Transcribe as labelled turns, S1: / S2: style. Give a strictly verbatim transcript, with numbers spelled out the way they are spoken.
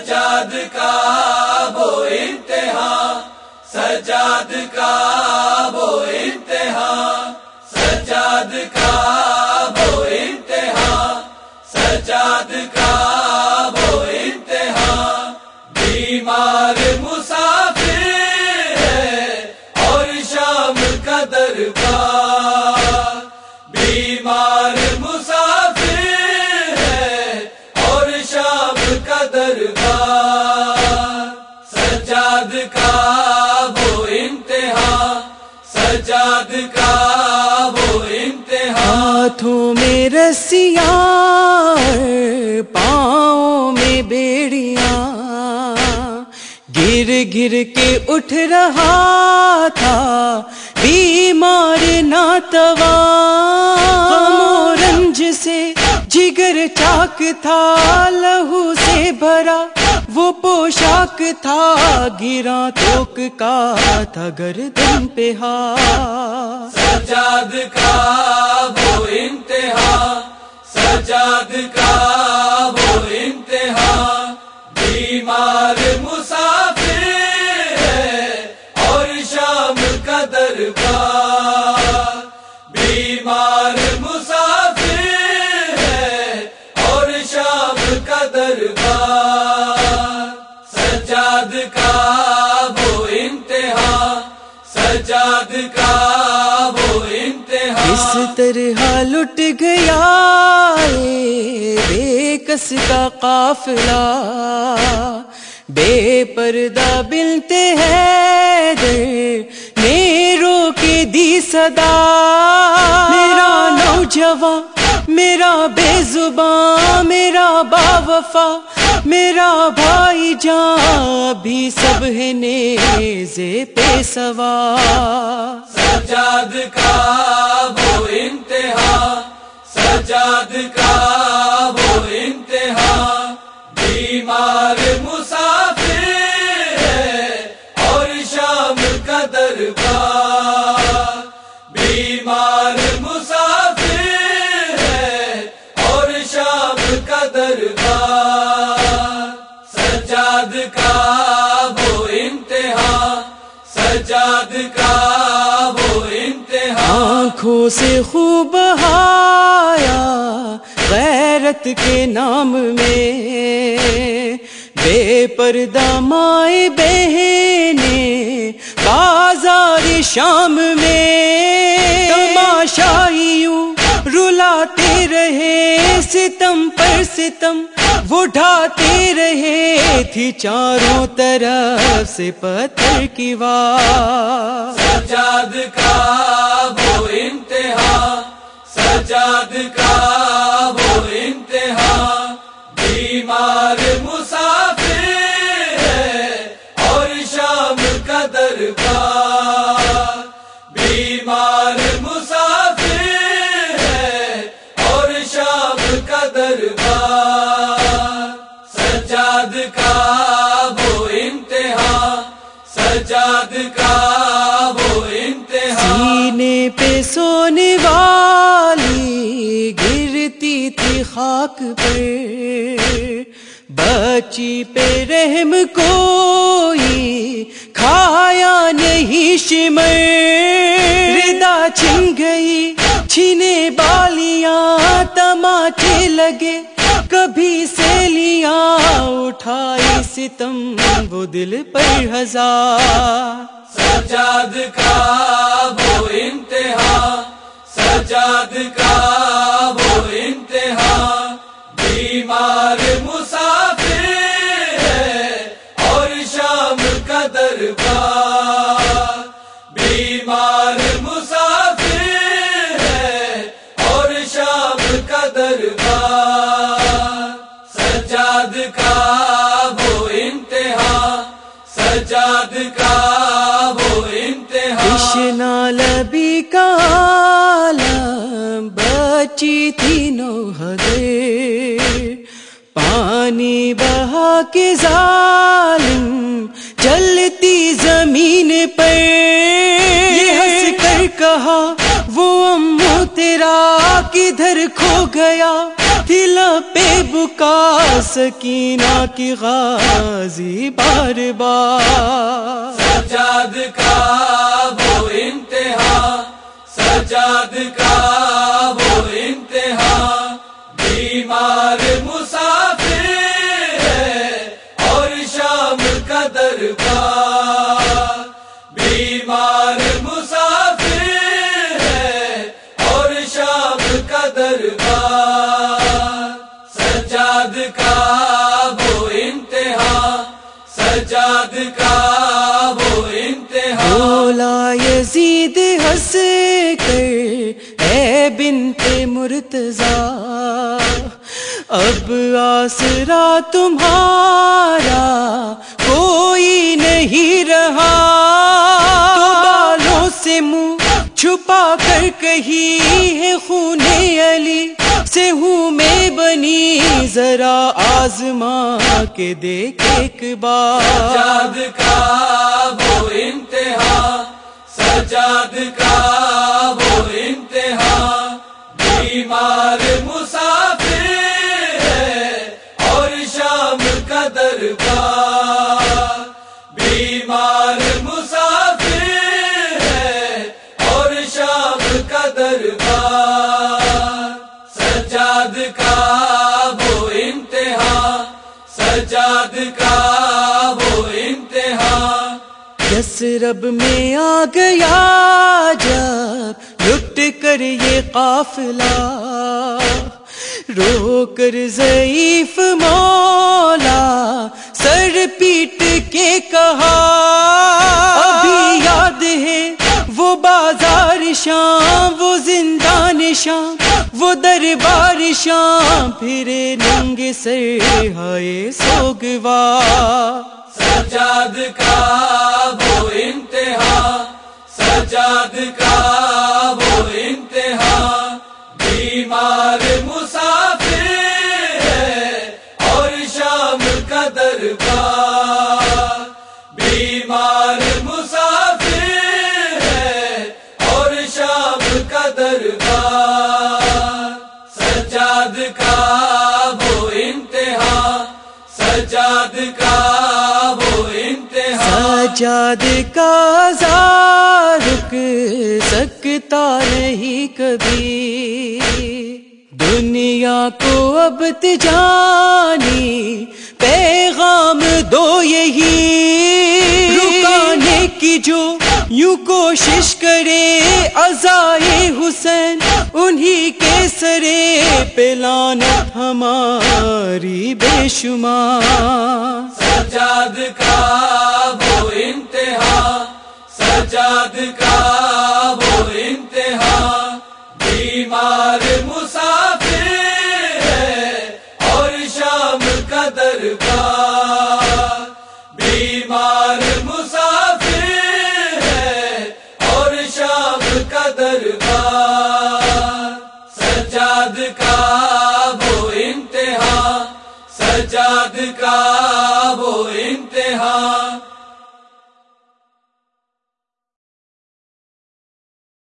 S1: سجاد کا وہ انتہا، سجاد کا وہ انتہا، سجاد کا وہ انتہا، سجاد کا وہ انتہا۔ بیمار مسافر ہے اور شام کا دربار، بیمار مسافر ہے اور شام کا دربار۔ سجاد کا وہ انتہا، سجاد کا وہ انتہا۔
S2: ہاتھوں میں رسیاں پاؤں میں بیڑیاں، گر گر کے اٹھ رہا تھا بیمار ناتواں۔ غم و رنج سے جگر چاک تھا، لہو سے بھرا وہ پوشاک تھا، گراں توک کا تھا گردن پہ ہاتھ۔
S1: سجاد کا وہ انتہا، سجاد کا وہ انتہا۔ بیمار مسافر ہے اور شام کا دربار، بیمار مسافر ہے اور شام کا دربار۔ سجاد کا وہ انتہا، سجاد کا وہ انتہا۔
S2: اس طرح لٹ گیا اے بے کس کا قافلہ، بے پردہ بنت حیدر نے رو کے دی صدا۔ میرا نوجوان، میرا بے زباں، میرا با وفا، میرا بھائی جان، بھی سب ہے نیزے پہ سوار۔
S1: سجاد کا وہ انتہا، سجاد کا وہ انتہا۔ بیمار مسافر ہے اور شام کا دربار، بیمار مسافر ہے اور شام کا دربار۔ سجاد کا وہ انتہا، سجاد کا وہ انتہا۔
S2: آنکھوں سے خوب بہایا غیرت کے نام میں، بے پردہ مائیں بہنیں بازار شام میں، تماشائیوں رلاتے رہے ستم پر ستم، وہ ڈھاتے رہے تھی چاروں طرف سے پتھر کی وار۔
S1: سجاد کا وہ انتہا، سجاد کا وہ انتہا۔ بیمار مسافر ہے اور شام کا دربار، بیمار مسافر ہے اور شام کا دربار۔ سجاد کا وہ انتہا، سجاد کا وہ انتہا۔
S2: سینے پہ سونے والی گرتی تھی خاک پر، بچی پہ رحم کوئی کھایا نہیں شمر۔ ردا چھن گئی چھنے بالیاں، تماچے لگے کبھی سیلیاں، اٹھائی ستم وہ دل پر ہزار۔
S1: سجاد کا وہ انتہا، سجاد کا وہ انتہا۔ بیمار مسافر ہے اور شام کا دربار، بیمار مسافر ہے اور شام کا دربار۔ سجاد کا وہ انتہا، سجاد کا وہ انتہا۔
S2: تشنا لبی کا عالم بچی تھی نوح در، پانی بہا کے ظالم چلتی زمین پر۔ یہ ہنس کر کہا وہ امو تیرا کدھر کھو گیا، تھی لپے بکا سکینہ کی غازی بار بار.
S1: سجاد کا وہ انتہا، سجاد کا وہ انتہا، بیمار مسافر ہے اور شام کا دربار. بیمار مسافر ہے اور شام کا دربار. سجاد کا وہ انتہا، سجاد کا وہ انتہا.
S2: بولا یزید ہنس کر اے بنت مرتضیٰ، اب آسرا تمہارا کوئی نہیں رہا. تو بالوں سے منہ چھپا کر کہی ہے خون علی سے ہوں میں بنی، ذرا آزما کے دیکھ ایک بار.
S1: سجاد کا وہ انتہا، سجاد کا وہ انتہا، بیمار مسافر ہے اور شام کا دربار. بیمار مسافر ہے اور شام کا دربار. سجاد کا وہ انتہا، سجاد کا وہ انتہا.
S2: یثرب میں آ گیا جب لٹ کر یہ قافلہ، رو کر ضعیف مولا سر پیٹ کے کہا، ابھی یاد ہے وہ بازار شام، وہ زندان شام، وہ دربار شام، پھرے ننگے سر ہائے سوگوار.
S1: سجاد کا وہ انتہا، سجاد کا وہ انتہا، بیمار مسافر ہے اور شام کا دربار. بیمار مسافر ہے اور شام کا دربار. سجاد کا وہ انتہا، سجاد کا وہ انتہا.
S2: سجاد کا زار رک سکتا نہیں کبھی، دنیا کو اب تجانی پیغام دو یہی، رکانے کی جو یوں کوشش کرے عزائے حسین، انہی کے سرے پہ لعنت ہماری بے شمار.
S1: سجاد کا وہ انتہا، سجاد کا وہ انتہا، بیمار مسافر ہے اور شام کا دربار. بیمار مسافر ہے اور شام کا دربار. سجاد کا وہ انتہا، سجاد کا وہ انتہا.